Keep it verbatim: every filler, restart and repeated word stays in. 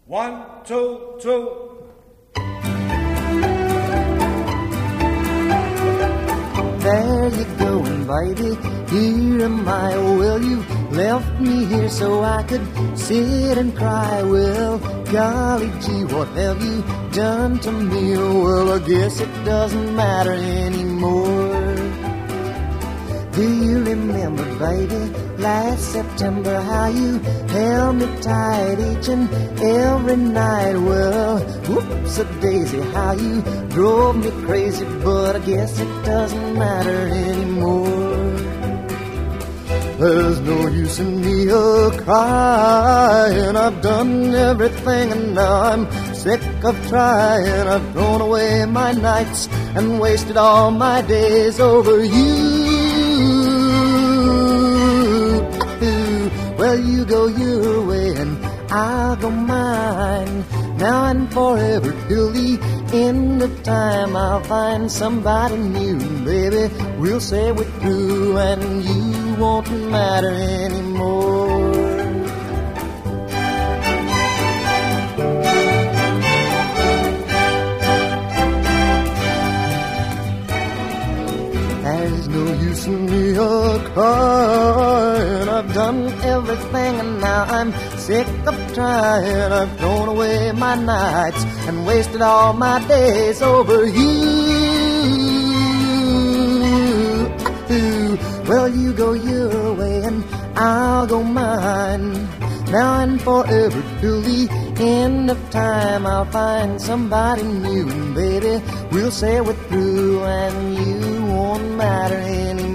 One, two, two. There you go, baby, here am I. Well, you left me here so I could sit and cry. Well, golly gee, what have you done to me? Well, I guess it doesn't matter anymore. Do you remember, baby, last September, how you held me tight each and every night? Well, whoops-a-daisy, how you drove me crazy, but I guess it doesn't matter anymore. There's no use in me a-crying. I've done everything and now I'm sick of trying. I've thrown away my nights and wasted all my days over you. Well, you go your way and I'll go mine. Now and forever till the end of time, I'll find somebody new. Baby, we'll say we're through and you won't matter anymore. There's no use in me a-crying. I've done everything and now I'm sick of trying. I've thrown away my nights and wasted all my days over you. Well, you go your way and I'll go mine. Now and forever till the end of time, I'll find somebody new. And baby, we'll say we're through and you won't matter anymore.